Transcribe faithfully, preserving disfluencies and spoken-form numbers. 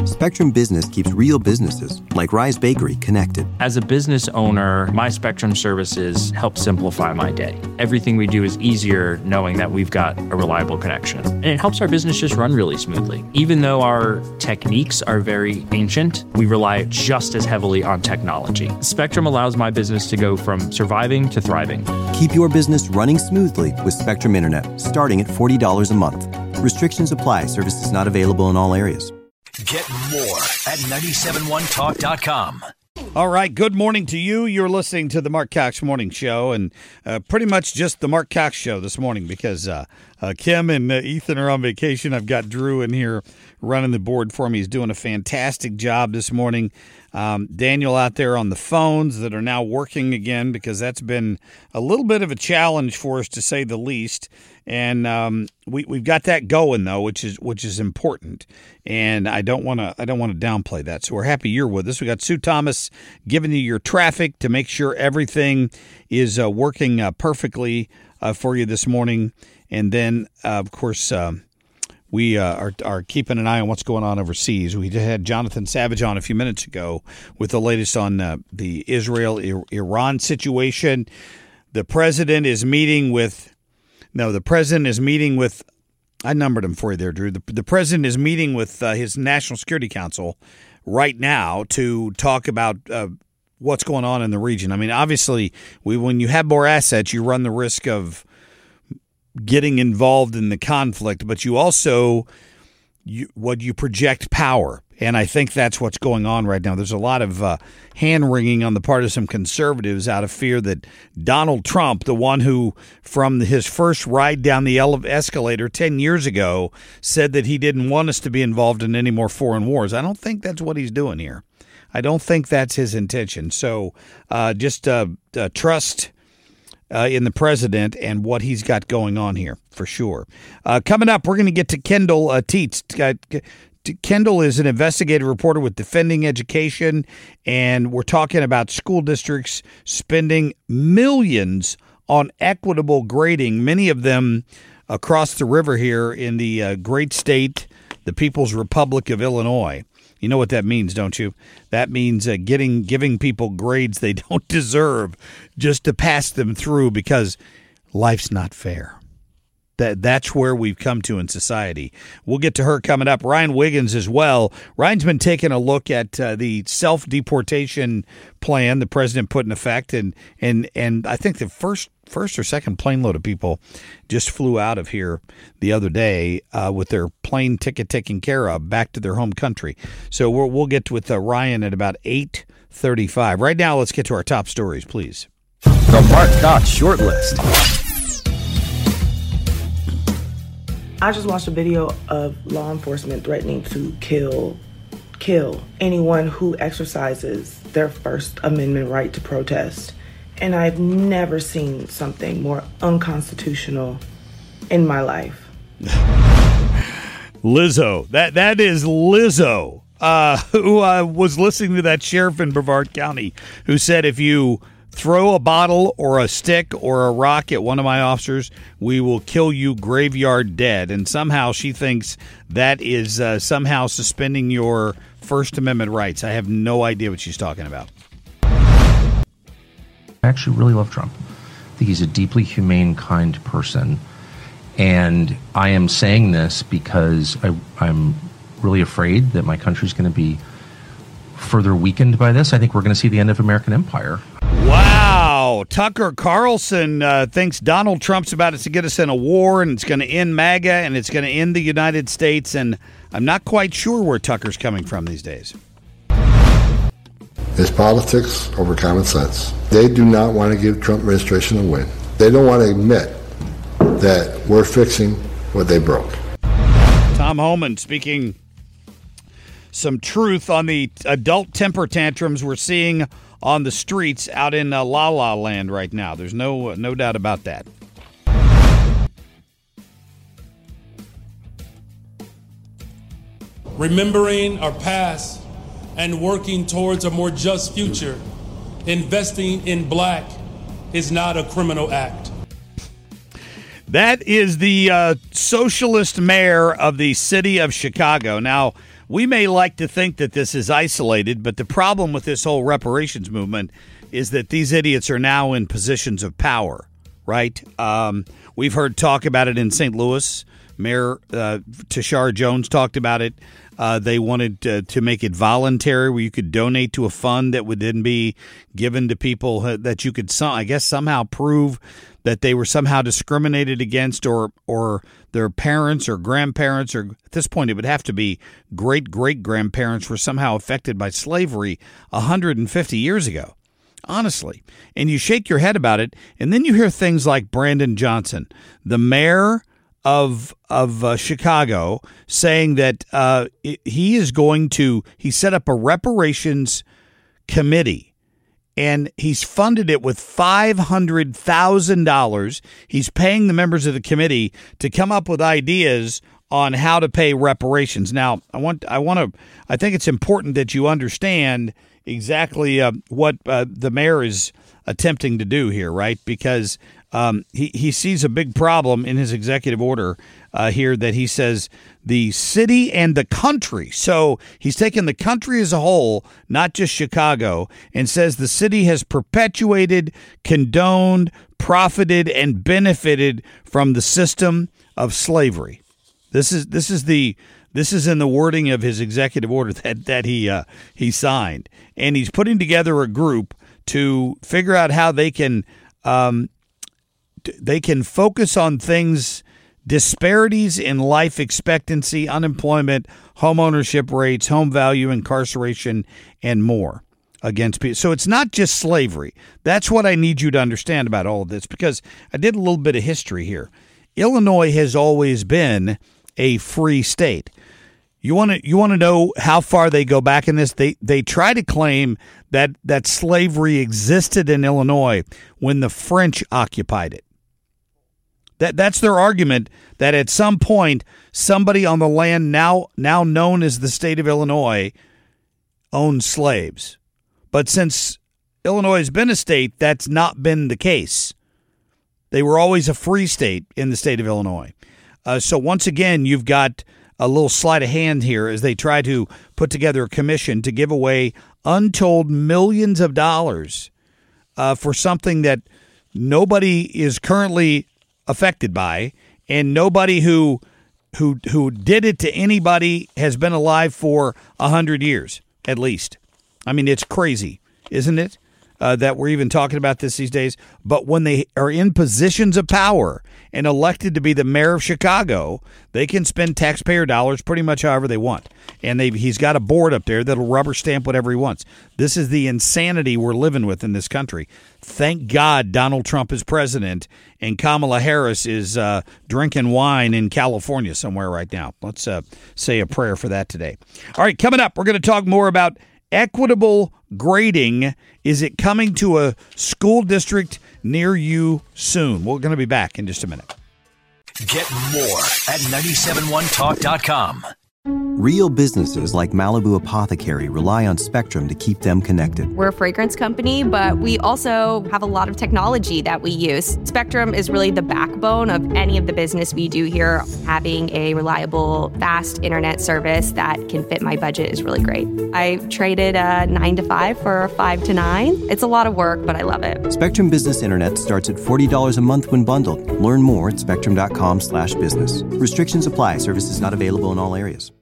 Spectrum Business keeps real businesses, like Rise Bakery, connected. As a business owner, my Spectrum services help simplify my day. Everything we do is easier knowing that we've got a reliable connection. And it helps our business just run really smoothly. Even though our techniques are very ancient, we rely just as heavily on technology. Spectrum allows my business to go from surviving to thriving. Keep your business running smoothly with Spectrum Internet, starting at forty dollars a month. Restrictions apply. Services not available in all areas. Get more at nine seven one talk dot com. All right, good morning to you. You're listening to the Mark Cox Morning Show, and uh, pretty much just the Mark Cox Show this morning because uh, uh, Kim and uh, Ethan are on vacation. I've got Drew in here running the board for me. He's doing a fantastic job this morning. Um, Daniel out there on the phones that are now working again because that's been a little bit of a challenge for us, to say the least. And um, we we've got that going though, which is which is important. And I don't want to I don't want to downplay that. So we're happy you're with us. We got Sue Thomas giving you your traffic to make sure everything is uh, working uh, perfectly uh, for you this morning. And then uh, of course. Uh, We uh, are, are keeping an eye on what's going on overseas. We had Jonathan Savage on a few minutes ago with the latest on uh, the Israel-Iran situation. The president is meeting with – no, the president is meeting with – I numbered them for you there, Drew. The, the president is meeting with uh, his National Security Council right now to talk about uh, what's going on in the region. I mean, obviously, we when you have more assets, you run the risk of – getting involved in the conflict, but you also you, what you project power, and I think that's what's going on right now. There's a lot of uh, hand wringing on the part of some conservatives out of fear that Donald Trump, the one who from his first ride down the ele- escalator ten years ago said that he didn't want us to be involved in any more foreign wars. I don't think that's what he's doing here. I don't think that's his intention. So uh, just uh, uh, trust Uh, in the president and what he's got going on here, for sure. Uh, coming up, we're going to get to Kendall uh, Teets. Uh, Kendall is an investigative reporter with Defending Education, and we're talking about school districts spending millions on equitable grading, many of them across the river here in the uh, great state, the People's Republic of Illinois. You know what that means, don't you? That means uh, getting giving people grades they don't deserve just to pass them through because life's not fair. That That's where we've come to in society. We'll get to her coming up. Ryan Wiggins as well. Ryan's been taking a look at uh, the self-deportation plan the president put in effect, and and and I think the first first or second plane load of people just flew out of here the other day uh, with their plane ticket taken care of back to their home country. So we'll, we'll get with uh, Ryan at about eight thirty-five. Right now, let's get to our top stories, please. The Mark Cox Short List. I just watched a video of law enforcement threatening to kill, kill anyone who exercises their First Amendment right to protest. And I've never seen something more unconstitutional in my life. Lizzo. That That is Lizzo, uh, who uh, was listening to that sheriff in Brevard County who said if you throw a bottle or a stick or a rock at one of my officers, we will kill you graveyard dead. And somehow she thinks that is uh, somehow suspending your First Amendment rights. I have no idea what she's talking about. I actually really love Trump. I think he's a deeply humane, kind person. And I am saying this because I, I'm really afraid that my country's going to be further weakened by this. I think we're going to see the end of American empire. Wow. Tucker Carlson uh, thinks Donald Trump's about to get us in a war, and it's going to end MAGA, and it's going to end the United States. And I'm not quite sure where Tucker's coming from these days. It's politics over common sense. They do not want to give Trump administration a win. They don't want to admit that we're fixing what they broke. Tom Homan speaking some truth on the adult temper tantrums we're seeing on the streets out in uh, La La Land right now. There's no uh, no doubt about that. Remembering our past and working towards a more just future, investing in black is not a criminal act. That is the uh, socialist mayor of the city of Chicago. Now, we may like to think that this is isolated, but the problem with this whole reparations movement is that these idiots are now in positions of power, right? Um, we've heard talk about it in Saint Louis. Mayor uh, Tashara Jones talked about it. Uh, they wanted to, to make it voluntary, where you could donate to a fund that would then be given to people that you could, some, I guess, somehow prove that they were somehow discriminated against, or or their parents or grandparents, or at this point it would have to be great-great-grandparents, were somehow affected by slavery one hundred fifty years ago. Honestly. And you shake your head about it, and then you hear things like Brandon Johnson, the mayor of of uh, Chicago, saying that uh, he is going to, he set up a reparations committee, and he's funded it with five hundred thousand dollars. He's paying the members of the committee to come up with ideas on how to pay reparations. Now, I want, I want to, I think it's important that you understand exactly uh, what uh, the mayor is attempting to do here, right? Because um, he, he sees a big problem in his executive order uh, here that he says the city and the country. So he's taken the country as a whole, not just Chicago, and says the city has perpetuated, condoned, profited, and benefited from the system of slavery. This is this is the this is in the wording of his executive order that that he uh, he signed, and he's putting together a group to figure out how they can um, they can focus on things, disparities in life expectancy, unemployment, home ownership rates, home value, incarceration, and more against people. So it's not just slavery. That's what I need you to understand about all of this, because I did a little bit of history here. Illinois has always been a free state. You want to you want to know how far they go back in this? They they try to claim that that slavery existed in Illinois when the French occupied it. That that's their argument, that at some point somebody on the land now now known as the state of Illinois owned slaves. But since Illinois has been a state, that's not been the case. They were always a free state in the state of Illinois. Uh, so once again, you've got a little sleight of hand here as they try to put together a commission to give away untold millions of dollars uh, for something that nobody is currently affected by, and nobody who who who did it to anybody has been alive for a hundred years at least. I mean, it's crazy, isn't it? Uh, that we're even talking about this these days. But when they are in positions of power and elected to be the mayor of Chicago, they can spend taxpayer dollars pretty much however they want. And they he's got a board up there that'll rubber stamp whatever he wants. This is the insanity we're living with in this country. Thank God Donald Trump is president and Kamala Harris is uh, drinking wine in California somewhere right now. Let's uh, say a prayer for that today. All right, coming up, we're going to talk more about equitable grading. Is it coming to a school district near you soon? We're going to be back in just a minute. Get more at nine seven one talk dot com. Real businesses like Malibu Apothecary rely on Spectrum to keep them connected. We're a fragrance company, but we also have a lot of technology that we use. Spectrum is really the backbone of any of the business we do here. Having a reliable, fast internet service that can fit my budget is really great. I traded a nine to five for a five to nine. It's a lot of work, but I love it. Spectrum Business Internet starts at forty dollars a month when bundled. Learn more at spectrum dot com slash business. Restrictions apply. Services not available in all areas.